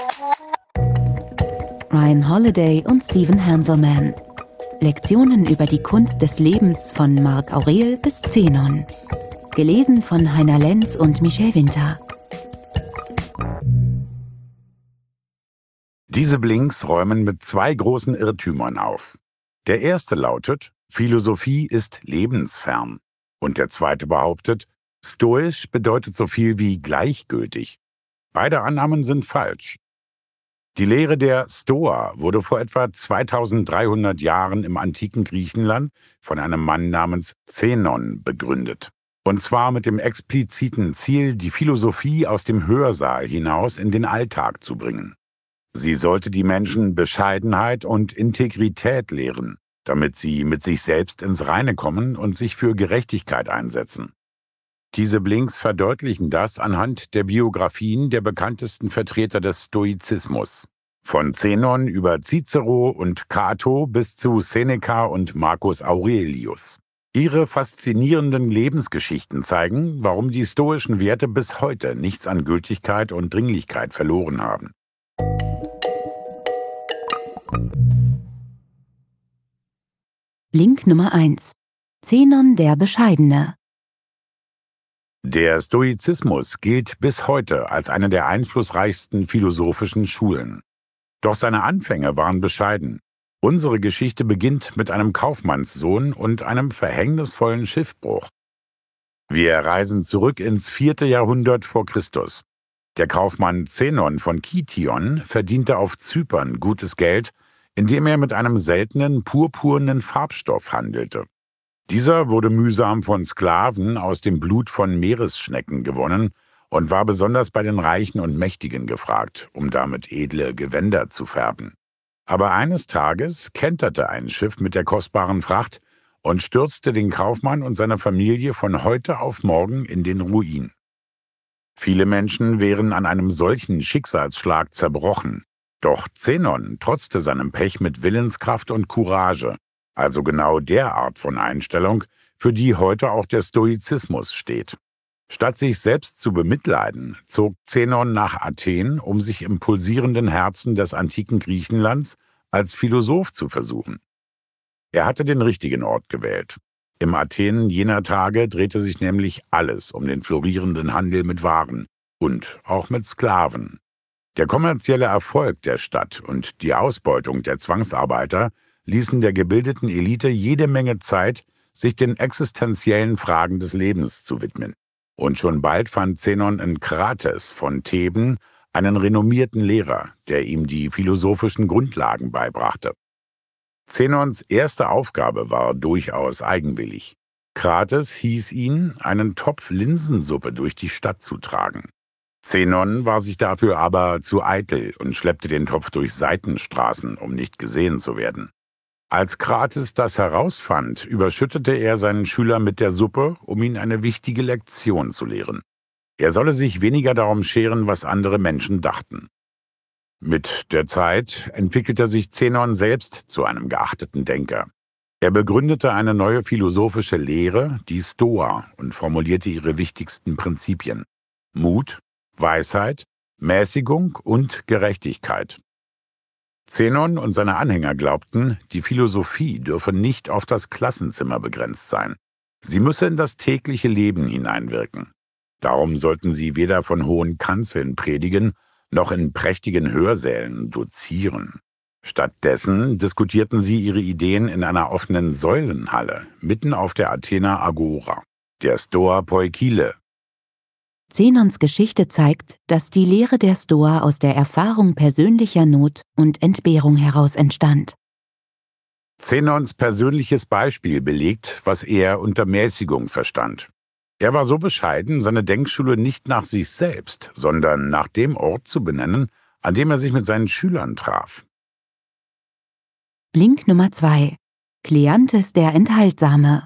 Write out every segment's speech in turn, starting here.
Ryan Holiday und Stephen Hanselman. Lektionen über die Kunst des Lebens von Marc Aurel bis Zenon. Gelesen von Heiner Lenz und Michel Winter. Diese Blinks räumen mit zwei großen Irrtümern auf. Der erste lautet, Philosophie ist lebensfern. Und der zweite behauptet, stoisch bedeutet so viel wie gleichgültig. Beide Annahmen sind falsch. Die Lehre der Stoa wurde vor etwa 2300 Jahren im antiken Griechenland von einem Mann namens Zenon begründet. Und zwar mit dem expliziten Ziel, die Philosophie aus dem Hörsaal hinaus in den Alltag zu bringen. Sie sollte die Menschen Bescheidenheit und Integrität lehren, damit sie mit sich selbst ins Reine kommen und sich für Gerechtigkeit einsetzen. Diese Blinks verdeutlichen das anhand der Biografien der bekanntesten Vertreter des Stoizismus. Von Zenon über Cicero und Cato bis zu Seneca und Marcus Aurelius. Ihre faszinierenden Lebensgeschichten zeigen, warum die stoischen Werte bis heute nichts an Gültigkeit und Dringlichkeit verloren haben. Blink Nummer 1. Zenon der Bescheidene. Der Stoizismus gilt bis heute als eine der einflussreichsten philosophischen Schulen. Doch seine Anfänge waren bescheiden. Unsere Geschichte beginnt mit einem Kaufmannssohn und einem verhängnisvollen Schiffbruch. Wir reisen zurück ins 4. Jahrhundert vor Christus. Der Kaufmann Zenon von Kition verdiente auf Zypern gutes Geld, indem er mit einem seltenen purpurnen Farbstoff handelte. Dieser wurde mühsam von Sklaven aus dem Blut von Meeresschnecken gewonnen und war besonders bei den Reichen und Mächtigen gefragt, um damit edle Gewänder zu färben. Aber eines Tages kenterte ein Schiff mit der kostbaren Fracht und stürzte den Kaufmann und seine Familie von heute auf morgen in den Ruin. Viele Menschen wären an einem solchen Schicksalsschlag zerbrochen. Doch Zenon trotzte seinem Pech mit Willenskraft und Courage, also genau der Art von Einstellung, für die heute auch der Stoizismus steht. Statt sich selbst zu bemitleiden, zog Zenon nach Athen, um sich im pulsierenden Herzen des antiken Griechenlands als Philosoph zu versuchen. Er hatte den richtigen Ort gewählt. Im Athen jener Tage drehte sich nämlich alles um den florierenden Handel mit Waren und auch mit Sklaven. Der kommerzielle Erfolg der Stadt und die Ausbeutung der Zwangsarbeiter ließen der gebildeten Elite jede Menge Zeit, sich den existenziellen Fragen des Lebens zu widmen. Und schon bald fand Zenon in Krates von Theben einen renommierten Lehrer, der ihm die philosophischen Grundlagen beibrachte. Zenons erste Aufgabe war durchaus eigenwillig. Krates hieß ihn, einen Topf Linsensuppe durch die Stadt zu tragen. Zenon war sich dafür aber zu eitel und schleppte den Topf durch Seitenstraßen, um nicht gesehen zu werden. Als Krates das herausfand, überschüttete er seinen Schüler mit der Suppe, um ihn eine wichtige Lektion zu lehren. Er solle sich weniger darum scheren, was andere Menschen dachten. Mit der Zeit entwickelte sich Zenon selbst zu einem geachteten Denker. Er begründete eine neue philosophische Lehre, die Stoa, und formulierte ihre wichtigsten Prinzipien: Mut, Weisheit, Mäßigung und Gerechtigkeit. Zenon und seine Anhänger glaubten, die Philosophie dürfe nicht auf das Klassenzimmer begrenzt sein. Sie müsse in das tägliche Leben hineinwirken. Darum sollten sie weder von hohen Kanzeln predigen, noch in prächtigen Hörsälen dozieren. Stattdessen diskutierten sie ihre Ideen in einer offenen Säulenhalle, mitten auf der Athener Agora, der Stoa Poikile. Zenons Geschichte zeigt, dass die Lehre der Stoa aus der Erfahrung persönlicher Not und Entbehrung heraus entstand. Zenons persönliches Beispiel belegt, was er unter Mäßigung verstand. Er war so bescheiden, seine Denkschule nicht nach sich selbst, sondern nach dem Ort zu benennen, an dem er sich mit seinen Schülern traf. Blink Nummer 2. Kleanthes der Enthaltsame.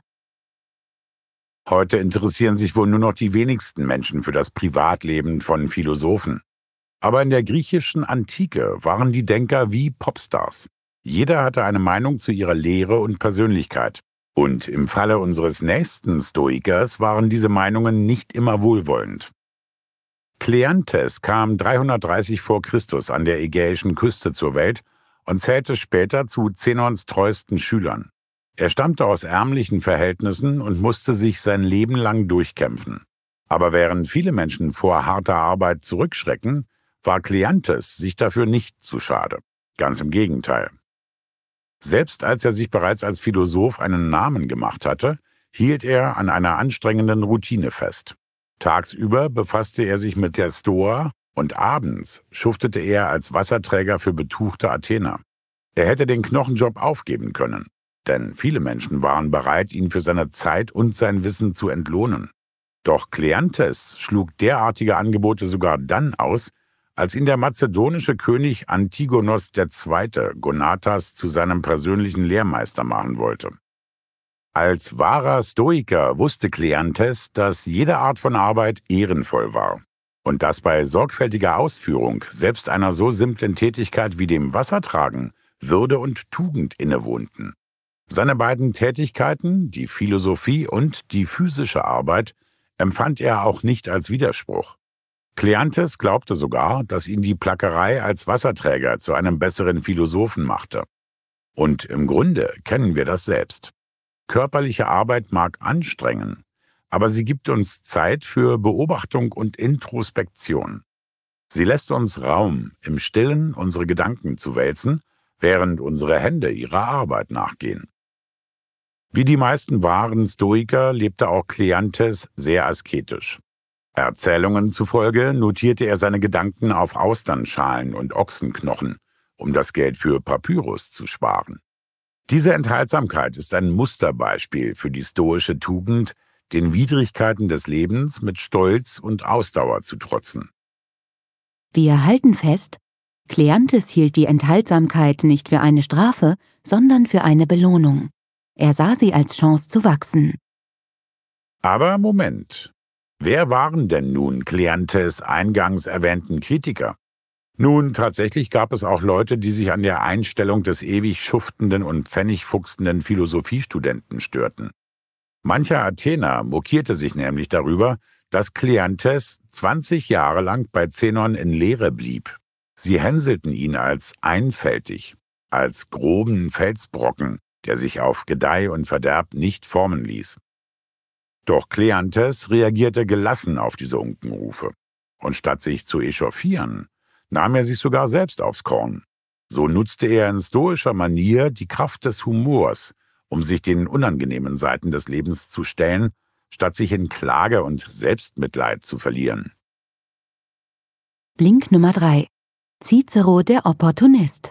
Heute interessieren sich wohl nur noch die wenigsten Menschen für das Privatleben von Philosophen. Aber in der griechischen Antike waren die Denker wie Popstars. Jeder hatte eine Meinung zu ihrer Lehre und Persönlichkeit. Und im Falle unseres nächsten Stoikers waren diese Meinungen nicht immer wohlwollend. Kleanthes kam 330 vor Christus an der ägäischen Küste zur Welt und zählte später zu Zenons treuesten Schülern. Er stammte aus ärmlichen Verhältnissen und musste sich sein Leben lang durchkämpfen. Aber während viele Menschen vor harter Arbeit zurückschrecken, war Kleanthes sich dafür nicht zu schade. Ganz im Gegenteil. Selbst als er sich bereits als Philosoph einen Namen gemacht hatte, hielt er an einer anstrengenden Routine fest. Tagsüber befasste er sich mit der Stoa und abends schuftete er als Wasserträger für betuchte Athener. Er hätte den Knochenjob aufgeben können, denn viele Menschen waren bereit, ihn für seine Zeit und sein Wissen zu entlohnen. Doch Kleanthes schlug derartige Angebote sogar dann aus, als ihn der mazedonische König Antigonos II. Gonatas zu seinem persönlichen Lehrmeister machen wollte. Als wahrer Stoiker wusste Kleanthes, dass jede Art von Arbeit ehrenvoll war und dass bei sorgfältiger Ausführung selbst einer so simplen Tätigkeit wie dem Wassertragen Würde und Tugend innewohnten. Seine beiden Tätigkeiten, die Philosophie und die physische Arbeit, empfand er auch nicht als Widerspruch. Kleanthes glaubte sogar, dass ihn die Plackerei als Wasserträger zu einem besseren Philosophen machte. Und im Grunde kennen wir das selbst. Körperliche Arbeit mag anstrengen, aber sie gibt uns Zeit für Beobachtung und Introspektion. Sie lässt uns Raum, im Stillen unsere Gedanken zu wälzen, während unsere Hände ihrer Arbeit nachgehen. Wie die meisten wahren Stoiker lebte auch Kleanthes sehr asketisch. Erzählungen zufolge notierte er seine Gedanken auf Austernschalen und Ochsenknochen, um das Geld für Papyrus zu sparen. Diese Enthaltsamkeit ist ein Musterbeispiel für die stoische Tugend, den Widrigkeiten des Lebens mit Stolz und Ausdauer zu trotzen. Wir halten fest, Kleanthes hielt die Enthaltsamkeit nicht für eine Strafe, sondern für eine Belohnung. Er sah sie als Chance zu wachsen. Aber Moment, wer waren denn nun Kleanthes eingangs erwähnten Kritiker? Nun, tatsächlich gab es auch Leute, die sich an der Einstellung des ewig schuftenden und pfennigfuchsenden Philosophiestudenten störten. Mancher Athener mokierte sich nämlich darüber, dass Kleanthes 20 Jahre lang bei Zenon in Lehre blieb. Sie hänselten ihn als einfältig, als groben Felsbrocken, der sich auf Gedeih und Verderb nicht formen ließ. Doch Kleanthes reagierte gelassen auf diese Unkenrufe. Und statt sich zu echauffieren, nahm er sich sogar selbst aufs Korn. So nutzte er in stoischer Manier die Kraft des Humors, um sich den unangenehmen Seiten des Lebens zu stellen, statt sich in Klage und Selbstmitleid zu verlieren. Blink Nummer 3. Cicero der Opportunist.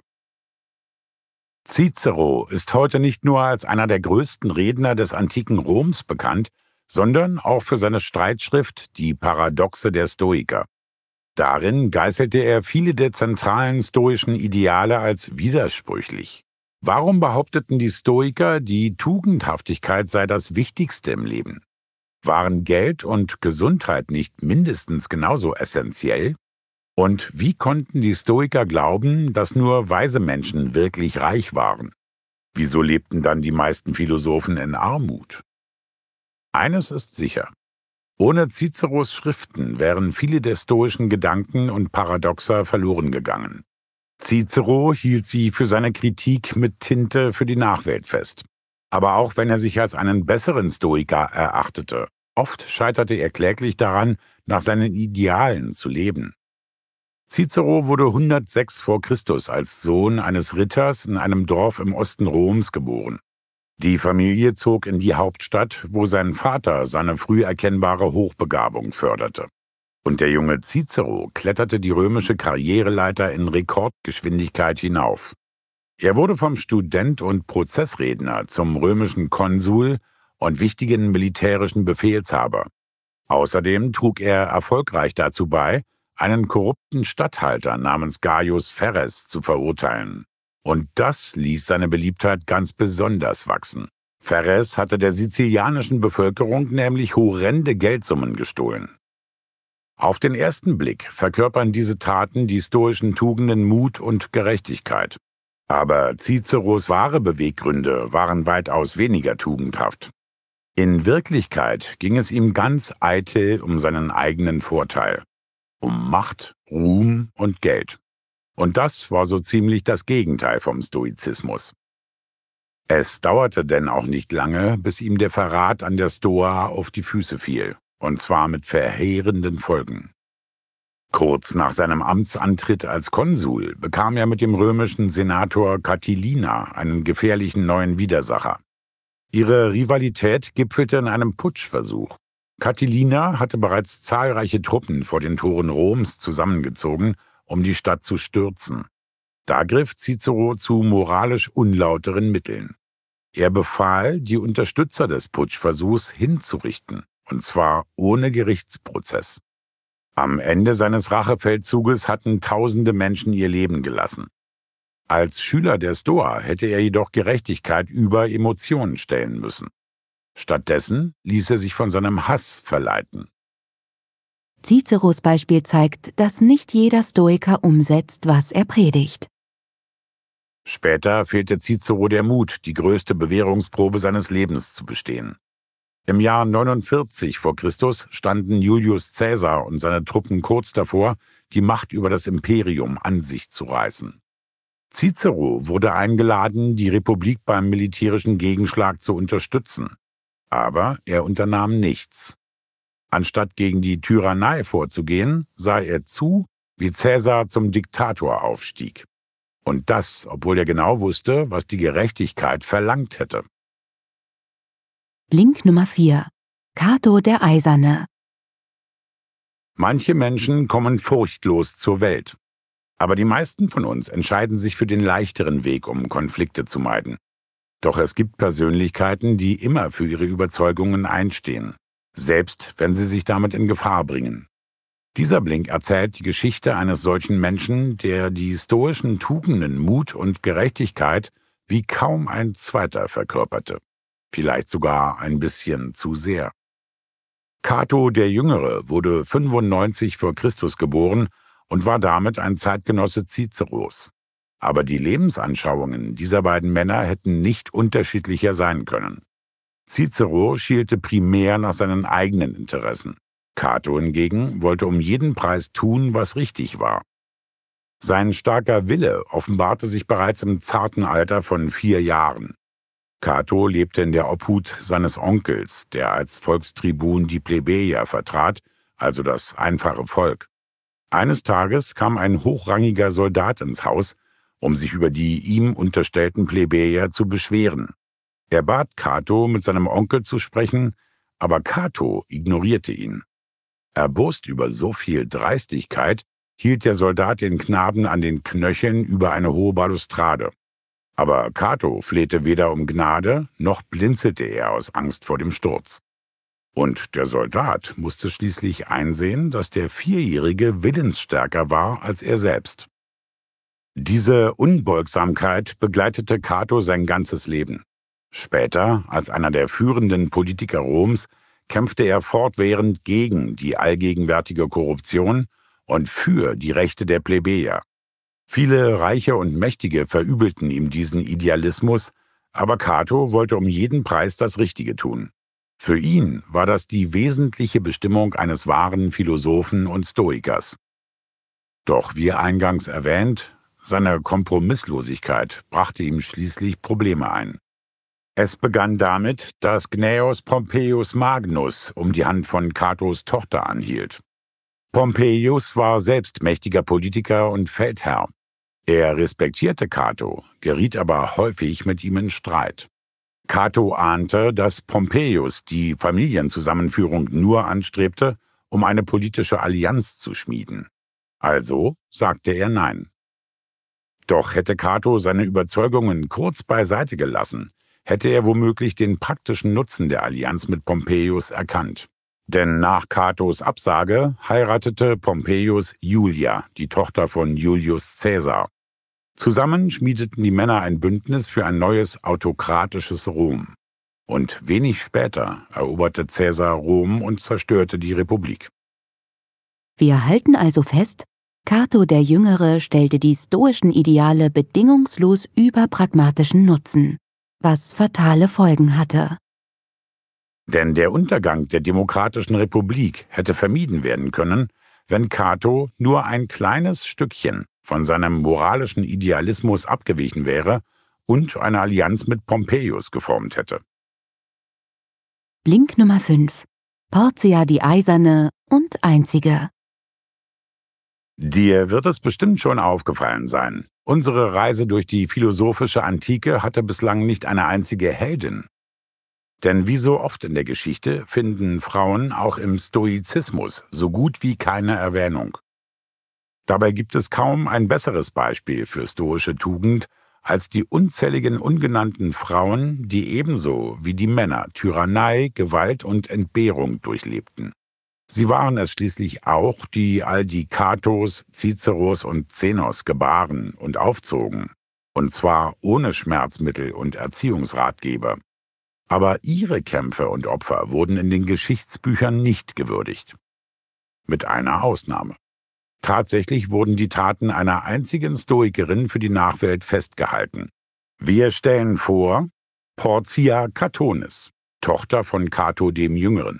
Cicero ist heute nicht nur als einer der größten Redner des antiken Roms bekannt, sondern auch für seine Streitschrift Die Paradoxe der Stoiker. Darin geißelte er viele der zentralen stoischen Ideale als widersprüchlich. Warum behaupteten die Stoiker, die Tugendhaftigkeit sei das Wichtigste im Leben? Waren Geld und Gesundheit nicht mindestens genauso essentiell? Und wie konnten die Stoiker glauben, dass nur weise Menschen wirklich reich waren? Wieso lebten dann die meisten Philosophen in Armut? Eines ist sicher. Ohne Ciceros Schriften wären viele der stoischen Gedanken und Paradoxa verloren gegangen. Cicero hielt sie für seine Kritik mit Tinte für die Nachwelt fest. Aber auch wenn er sich als einen besseren Stoiker erachtete, oft scheiterte er kläglich daran, nach seinen Idealen zu leben. Cicero wurde 106 vor Christus als Sohn eines Ritters in einem Dorf im Osten Roms geboren. Die Familie zog in die Hauptstadt, wo sein Vater seine früh erkennbare Hochbegabung förderte. Und der junge Cicero kletterte die römische Karriereleiter in Rekordgeschwindigkeit hinauf. Er wurde vom Student und Prozessredner zum römischen Konsul und wichtigen militärischen Befehlshaber. Außerdem trug er erfolgreich dazu bei, einen korrupten Statthalter namens Gaius Pheres zu verurteilen. Und das ließ seine Beliebtheit ganz besonders wachsen. Pheres hatte der sizilianischen Bevölkerung nämlich horrende Geldsummen gestohlen. Auf den ersten Blick verkörpern diese Taten die stoischen Tugenden Mut und Gerechtigkeit. Aber Ciceros wahre Beweggründe waren weitaus weniger tugendhaft. In Wirklichkeit ging es ihm ganz eitel um seinen eigenen Vorteil. um Macht, Ruhm und Geld. Und das war so ziemlich das Gegenteil vom Stoizismus. Es dauerte denn auch nicht lange, bis ihm der Verrat an der Stoa auf die Füße fiel, und zwar mit verheerenden Folgen. Kurz nach seinem Amtsantritt als Konsul bekam er mit dem römischen Senator Catilina einen gefährlichen neuen Widersacher. Ihre Rivalität gipfelte in einem Putschversuch. Catilina hatte bereits zahlreiche Truppen vor den Toren Roms zusammengezogen, um die Stadt zu stürzen. Da griff Cicero zu moralisch unlauteren Mitteln. Er befahl, die Unterstützer des Putschversuchs hinzurichten, und zwar ohne Gerichtsprozess. Am Ende seines Rachefeldzuges hatten tausende Menschen ihr Leben gelassen. Als Schüler der Stoa hätte er jedoch Gerechtigkeit über Emotionen stellen müssen. Stattdessen ließ er sich von seinem Hass verleiten. Ciceros Beispiel zeigt, dass nicht jeder Stoiker umsetzt, was er predigt. Später fehlte Cicero der Mut, die größte Bewährungsprobe seines Lebens zu bestehen. Im Jahr 49 vor Christus standen Julius Caesar und seine Truppen kurz davor, die Macht über das Imperium an sich zu reißen. Cicero wurde eingeladen, die Republik beim militärischen Gegenschlag zu unterstützen. Aber er unternahm nichts. Anstatt gegen die Tyrannei vorzugehen, sah er zu, wie Caesar zum Diktator aufstieg. Und das, obwohl er genau wusste, was die Gerechtigkeit verlangt hätte. Link Nummer 4. Cato der Eiserne. Manche Menschen kommen furchtlos zur Welt. Aber die meisten von uns entscheiden sich für den leichteren Weg, um Konflikte zu meiden. Doch es gibt Persönlichkeiten, die immer für ihre Überzeugungen einstehen, selbst wenn sie sich damit in Gefahr bringen. Dieser Blink erzählt die Geschichte eines solchen Menschen, der die stoischen Tugenden Mut und Gerechtigkeit wie kaum ein zweiter verkörperte. Vielleicht sogar ein bisschen zu sehr. Cato der Jüngere wurde 95 vor Christus geboren und war damit ein Zeitgenosse Ciceros. Aber die Lebensanschauungen dieser beiden Männer hätten nicht unterschiedlicher sein können. Cicero schielte primär nach seinen eigenen Interessen. Cato hingegen wollte um jeden Preis tun, was richtig war. Sein starker Wille offenbarte sich bereits im zarten Alter von 4 Jahren. Cato lebte in der Obhut seines Onkels, der als Volkstribun die Plebejer vertrat, also das einfache Volk. Eines Tages kam ein hochrangiger Soldat ins Haus, um sich über die ihm unterstellten Plebejer zu beschweren. Er bat Cato, mit seinem Onkel zu sprechen, aber Cato ignorierte ihn. Erbost über so viel Dreistigkeit hielt der Soldat den Knaben an den Knöcheln über eine hohe Balustrade. Aber Cato flehte weder um Gnade, noch blinzelte er aus Angst vor dem Sturz. Und der Soldat musste schließlich einsehen, dass der Vierjährige willensstärker war als er selbst. Diese Unbeugsamkeit begleitete Cato sein ganzes Leben. Später, als einer der führenden Politiker Roms, kämpfte er fortwährend gegen die allgegenwärtige Korruption und für die Rechte der Plebejer. Viele Reiche und Mächtige verübelten ihm diesen Idealismus, aber Cato wollte um jeden Preis das Richtige tun. Für ihn war das die wesentliche Bestimmung eines wahren Philosophen und Stoikers. Doch wie eingangs erwähnt, seine Kompromisslosigkeit brachte ihm schließlich Probleme ein. Es begann damit, dass Gnaeus Pompeius Magnus um die Hand von Catos Tochter anhielt. Pompeius war selbst mächtiger Politiker und Feldherr. Er respektierte Cato, geriet aber häufig mit ihm in Streit. Cato ahnte, dass Pompeius die Familienzusammenführung nur anstrebte, um eine politische Allianz zu schmieden. Also sagte er Nein. Doch hätte Cato seine Überzeugungen kurz beiseite gelassen, hätte er womöglich den praktischen Nutzen der Allianz mit Pompeius erkannt. Denn nach Catos Absage heiratete Pompeius Julia, die Tochter von Julius Caesar. Zusammen schmiedeten die Männer ein Bündnis für ein neues autokratisches Rom. Und wenig später eroberte Caesar Rom und zerstörte die Republik. Wir halten also fest, Cato der Jüngere stellte die stoischen Ideale bedingungslos über pragmatischen Nutzen, was fatale Folgen hatte. Denn der Untergang der demokratischen Republik hätte vermieden werden können, wenn Cato nur ein kleines Stückchen von seinem moralischen Idealismus abgewichen wäre und eine Allianz mit Pompeius geformt hätte. Blink Nummer 5. Portia die Eiserne und Einzige. Dir wird es bestimmt schon aufgefallen sein. Unsere Reise durch die philosophische Antike hatte bislang nicht eine einzige Heldin. Denn wie so oft in der Geschichte finden Frauen auch im Stoizismus so gut wie keine Erwähnung. Dabei gibt es kaum ein besseres Beispiel für stoische Tugend als die unzähligen ungenannten Frauen, die ebenso wie die Männer Tyrannei, Gewalt und Entbehrung durchlebten. Sie waren es schließlich auch, die all die Catos, Ciceros und Zenos gebaren und aufzogen, und zwar ohne Schmerzmittel und Erziehungsratgeber. Aber ihre Kämpfe und Opfer wurden in den Geschichtsbüchern nicht gewürdigt. Mit einer Ausnahme. Tatsächlich wurden die Taten einer einzigen Stoikerin für die Nachwelt festgehalten. Wir stellen vor Portia Catonis, Tochter von Cato dem Jüngeren.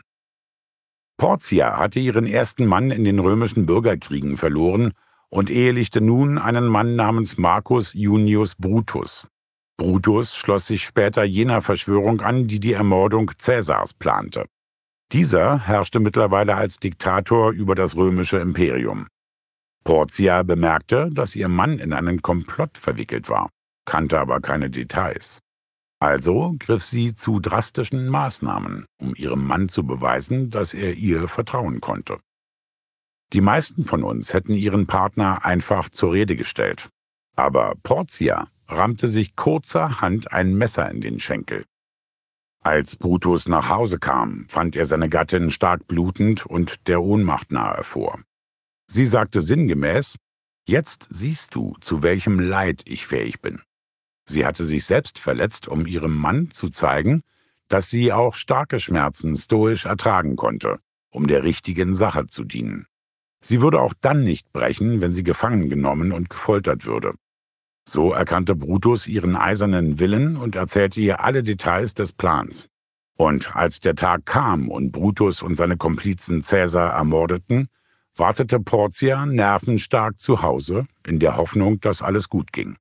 Portia hatte ihren ersten Mann in den römischen Bürgerkriegen verloren und ehelichte nun einen Mann namens Marcus Junius Brutus. Brutus schloss sich später jener Verschwörung an, die die Ermordung Caesars plante. Dieser herrschte mittlerweile als Diktator über das römische Imperium. Portia bemerkte, dass ihr Mann in einen Komplott verwickelt war, kannte aber keine Details. Also griff sie zu drastischen Maßnahmen, um ihrem Mann zu beweisen, dass er ihr vertrauen konnte. Die meisten von uns hätten ihren Partner einfach zur Rede gestellt. Aber Portia rammte sich kurzerhand ein Messer in den Schenkel. Als Brutus nach Hause kam, fand er seine Gattin stark blutend und der Ohnmacht nahe vor. Sie sagte sinngemäß: »Jetzt siehst du, zu welchem Leid ich fähig bin.« Sie hatte sich selbst verletzt, um ihrem Mann zu zeigen, dass sie auch starke Schmerzen stoisch ertragen konnte, um der richtigen Sache zu dienen. Sie würde auch dann nicht brechen, wenn sie gefangen genommen und gefoltert würde. So erkannte Brutus ihren eisernen Willen und erzählte ihr alle Details des Plans. Und als der Tag kam und Brutus und seine Komplizen Caesar ermordeten, wartete Portia nervenstark zu Hause, in der Hoffnung, dass alles gut ging.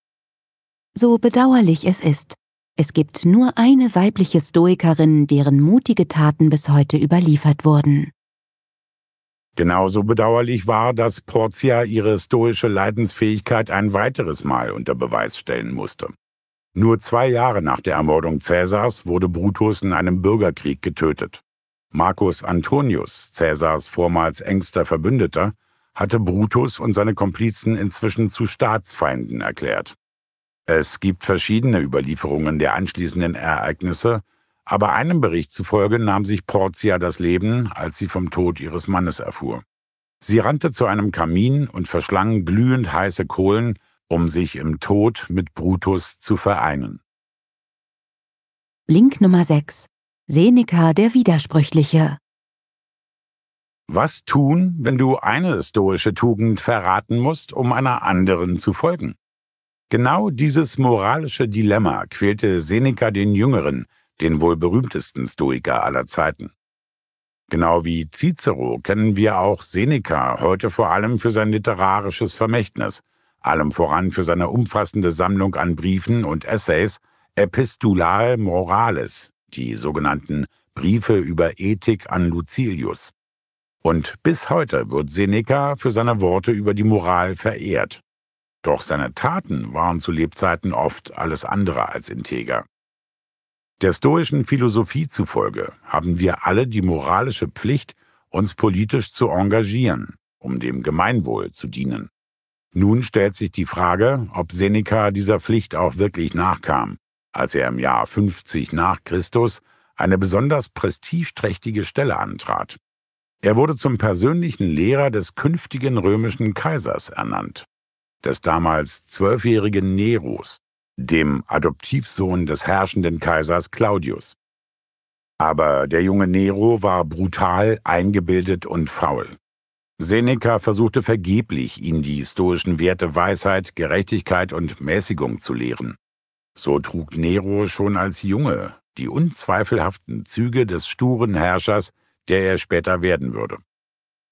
So bedauerlich es ist, es gibt nur eine weibliche Stoikerin, deren mutige Taten bis heute überliefert wurden. Genauso bedauerlich war, dass Portia ihre stoische Leidensfähigkeit ein weiteres Mal unter Beweis stellen musste. Nur 2 Jahre nach der Ermordung Caesars wurde Brutus in einem Bürgerkrieg getötet. Marcus Antonius, Caesars vormals engster Verbündeter, hatte Brutus und seine Komplizen inzwischen zu Staatsfeinden erklärt. Es gibt verschiedene Überlieferungen der anschließenden Ereignisse, aber einem Bericht zufolge nahm sich Portia das Leben, als sie vom Tod ihres Mannes erfuhr. Sie rannte zu einem Kamin und verschlang glühend heiße Kohlen, um sich im Tod mit Brutus zu vereinen. Blink Nummer 6. Seneca der Widersprüchliche. Was tun, wenn du eine stoische Tugend verraten musst, um einer anderen zu folgen? Genau dieses moralische Dilemma quälte Seneca den Jüngeren, den wohl berühmtesten Stoiker aller Zeiten. Genau wie Cicero kennen wir auch Seneca heute vor allem für sein literarisches Vermächtnis, allem voran für seine umfassende Sammlung an Briefen und Essays Epistulae Morales, die sogenannten Briefe über Ethik an Lucilius. Und bis heute wird Seneca für seine Worte über die Moral verehrt. Doch seine Taten waren zu Lebzeiten oft alles andere als integer. Der stoischen Philosophie zufolge haben wir alle die moralische Pflicht, uns politisch zu engagieren, um dem Gemeinwohl zu dienen. Nun stellt sich die Frage, ob Seneca dieser Pflicht auch wirklich nachkam, als er im Jahr 50 nach Christus eine besonders prestigeträchtige Stelle antrat. Er wurde zum persönlichen Lehrer des künftigen römischen Kaisers ernannt, des damals 12-jährigen Neros, dem Adoptivsohn des herrschenden Kaisers Claudius. Aber der junge Nero war brutal, eingebildet und faul. Seneca versuchte vergeblich, ihn die stoischen Werte Weisheit, Gerechtigkeit und Mäßigung zu lehren. So trug Nero schon als Junge die unzweifelhaften Züge des sturen Herrschers, der er später werden würde.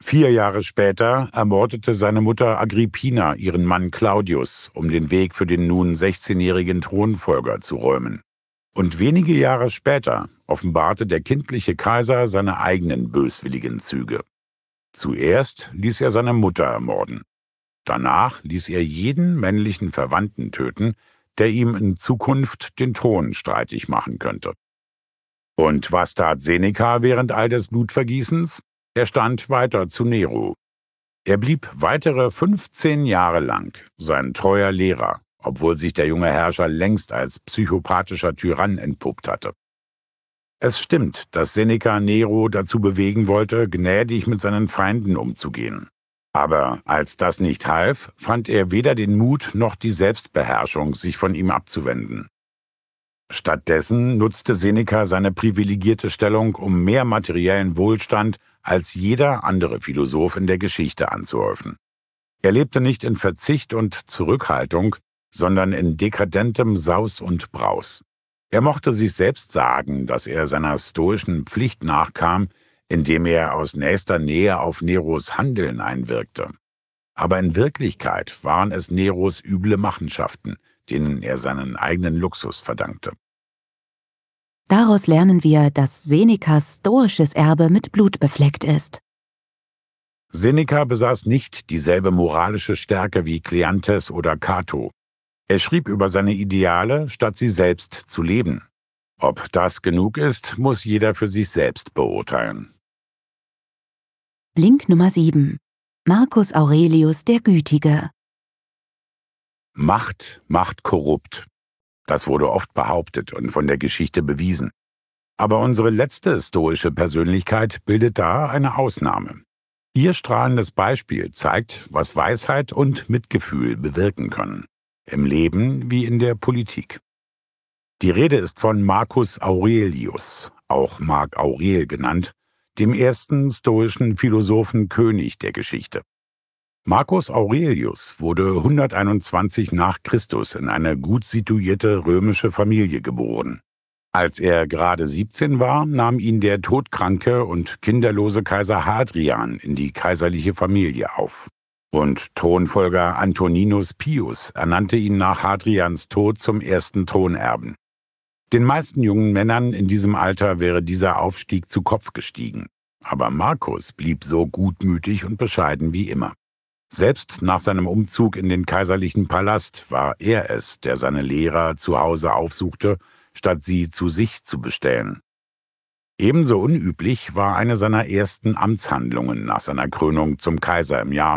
4 Jahre später ermordete seine Mutter Agrippina ihren Mann Claudius, um den Weg für den nun 16-jährigen Thronfolger zu räumen. Und wenige Jahre später offenbarte der kindliche Kaiser seine eigenen böswilligen Züge. Zuerst ließ er seine Mutter ermorden. Danach ließ er jeden männlichen Verwandten töten, der ihm in Zukunft den Thron streitig machen könnte. Und was tat Seneca während all des Blutvergießens? Er stand weiter zu Nero. Er blieb weitere 15 Jahre lang sein treuer Lehrer, obwohl sich der junge Herrscher längst als psychopathischer Tyrann entpuppt hatte. Es stimmt, dass Seneca Nero dazu bewegen wollte, gnädig mit seinen Feinden umzugehen. Aber als das nicht half, fand er weder den Mut noch die Selbstbeherrschung, sich von ihm abzuwenden. Stattdessen nutzte Seneca seine privilegierte Stellung, um mehr materiellen Wohlstand als jeder andere Philosoph in der Geschichte anzuhäufen. Er lebte nicht in Verzicht und Zurückhaltung, sondern in dekadentem Saus und Braus. Er mochte sich selbst sagen, dass er seiner stoischen Pflicht nachkam, indem er aus nächster Nähe auf Neros Handeln einwirkte. Aber in Wirklichkeit waren es Neros üble Machenschaften, denen er seinen eigenen Luxus verdankte. Daraus lernen wir, dass Senecas stoisches Erbe mit Blut befleckt ist. Seneca besaß nicht dieselbe moralische Stärke wie Kleanthes oder Cato. Er schrieb über seine Ideale, statt sie selbst zu leben. Ob das genug ist, muss jeder für sich selbst beurteilen. Link Nummer 7. Marcus Aurelius der Gütige. Macht macht korrupt. Das wurde oft behauptet und von der Geschichte bewiesen. Aber unsere letzte stoische Persönlichkeit bildet da eine Ausnahme. Ihr strahlendes Beispiel zeigt, was Weisheit und Mitgefühl bewirken können. Im Leben wie in der Politik. Die Rede ist von Marcus Aurelius, auch Marc Aurel genannt, dem ersten stoischen Philosophen-König der Geschichte. Marcus Aurelius wurde 121 nach Christus in eine gut situierte römische Familie geboren. Als er gerade 17 war, nahm ihn der todkranke und kinderlose Kaiser Hadrian in die kaiserliche Familie auf. Und Thronfolger Antoninus Pius ernannte ihn nach Hadrians Tod zum ersten Thronerben. Den meisten jungen Männern in diesem Alter wäre dieser Aufstieg zu Kopf gestiegen. Aber Marcus blieb so gutmütig und bescheiden wie immer. Selbst nach seinem Umzug in den kaiserlichen Palast war er es, der seine Lehrer zu Hause aufsuchte, statt sie zu sich zu bestellen. Ebenso unüblich war eine seiner ersten Amtshandlungen nach seiner Krönung zum Kaiser im Jahr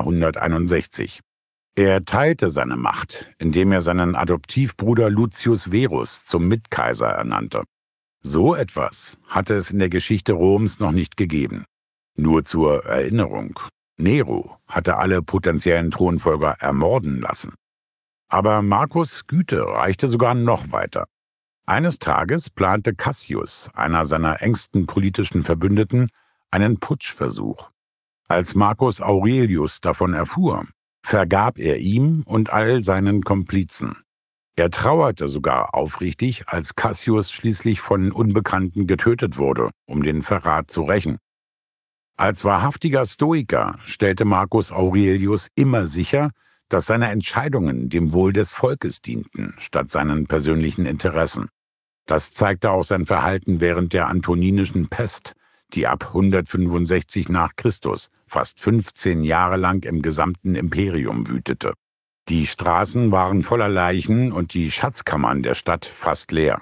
161. Er teilte seine Macht, indem er seinen Adoptivbruder Lucius Verus zum Mitkaiser ernannte. So etwas hatte es in der Geschichte Roms noch nicht gegeben. Nur zur Erinnerung: Nero hatte alle potenziellen Thronfolger ermorden lassen. Aber Marcus' Güte reichte sogar noch weiter. Eines Tages plante Cassius, einer seiner engsten politischen Verbündeten, einen Putschversuch. Als Marcus Aurelius davon erfuhr, vergab er ihm und all seinen Komplizen. Er trauerte sogar aufrichtig, als Cassius schließlich von Unbekannten getötet wurde, um den Verrat zu rächen. Als wahrhaftiger Stoiker stellte Marcus Aurelius immer sicher, dass seine Entscheidungen dem Wohl des Volkes dienten, statt seinen persönlichen Interessen. Das zeigte auch sein Verhalten während der Antoninischen Pest, die ab 165 nach Christus fast 15 Jahre lang im gesamten Imperium wütete. Die Straßen waren voller Leichen und die Schatzkammern der Stadt fast leer.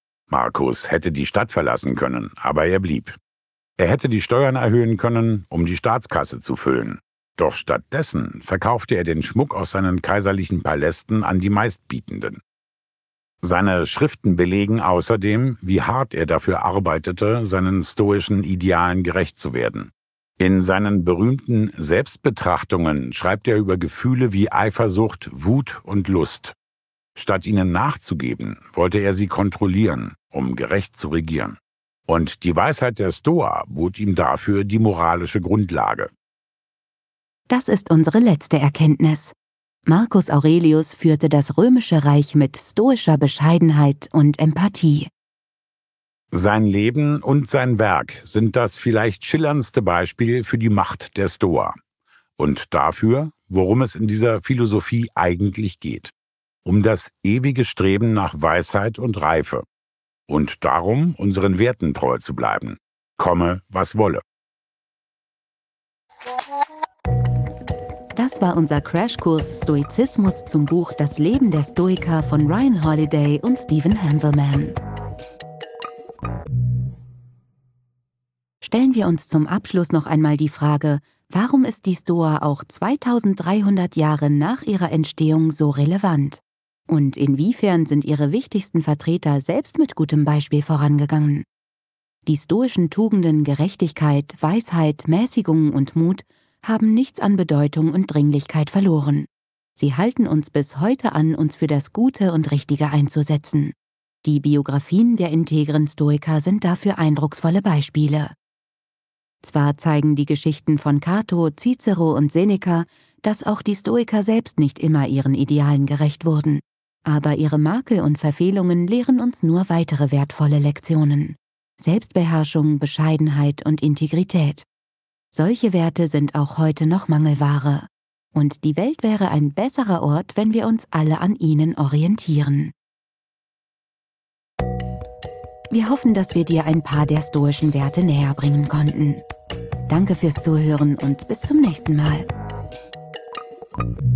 Marcus hätte die Stadt verlassen können, aber er blieb. Er hätte die Steuern erhöhen können, um die Staatskasse zu füllen. Doch stattdessen verkaufte er den Schmuck aus seinen kaiserlichen Palästen an die Meistbietenden. Seine Schriften belegen außerdem, wie hart er dafür arbeitete, seinen stoischen Idealen gerecht zu werden. In seinen berühmten Selbstbetrachtungen schreibt er über Gefühle wie Eifersucht, Wut und Lust. Statt ihnen nachzugeben, wollte er sie kontrollieren, um gerecht zu regieren. Und die Weisheit der Stoa bot ihm dafür die moralische Grundlage. Das ist unsere letzte Erkenntnis. Marcus Aurelius führte das Römische Reich mit stoischer Bescheidenheit und Empathie. Sein Leben und sein Werk sind das vielleicht schillerndste Beispiel für die Macht der Stoa und dafür, worum es in dieser Philosophie eigentlich geht. Um das ewige Streben nach Weisheit und Reife und darum, unseren Werten treu zu bleiben, komme, was wolle. Das war unser Crashkurs Stoizismus zum Buch Das Leben der Stoiker von Ryan Holiday und Stephen Hanselman. Stellen wir uns zum Abschluss noch einmal die Frage, warum ist die Stoa auch 2300 Jahre nach ihrer Entstehung so relevant? Und inwiefern sind ihre wichtigsten Vertreter selbst mit gutem Beispiel vorangegangen? Die stoischen Tugenden Gerechtigkeit, Weisheit, Mäßigung und Mut haben nichts an Bedeutung und Dringlichkeit verloren. Sie halten uns bis heute an, uns für das Gute und Richtige einzusetzen. Die Biografien der integren Stoiker sind dafür eindrucksvolle Beispiele. Zwar zeigen die Geschichten von Cato, Cicero und Seneca, dass auch die Stoiker selbst nicht immer ihren Idealen gerecht wurden, aber ihre Makel und Verfehlungen lehren uns nur weitere wertvolle Lektionen. Selbstbeherrschung, Bescheidenheit und Integrität. Solche Werte sind auch heute noch Mangelware. Und die Welt wäre ein besserer Ort, wenn wir uns alle an ihnen orientieren. Wir hoffen, dass wir dir ein paar der stoischen Werte näher bringen konnten. Danke fürs Zuhören und bis zum nächsten Mal.